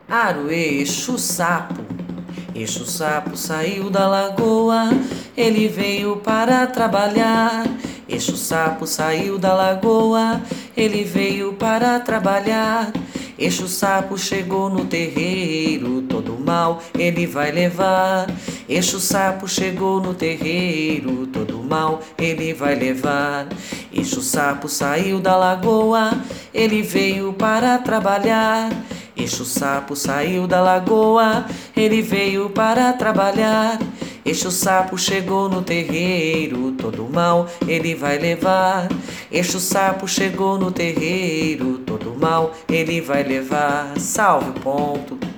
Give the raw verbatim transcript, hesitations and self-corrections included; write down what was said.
Aroê, Exu Sapo. Exu Sapo saiu da lagoa, ele veio para trabalhar. Exu Sapo saiu da lagoa, ele veio para trabalhar. Exu Sapo chegou no terreiro, todo mal ele vai levar. Exu Sapo chegou no terreiro, todo mal ele vai levar. Exu Sapo saiu da lagoa, ele veio para trabalhar. Exu Sapo saiu da lagoa, ele veio para trabalhar. Exu Sapo chegou no terreiro, todo mal ele vai levar. Exu Sapo chegou no terreiro, todo mal ele vai levar. Salve o ponto.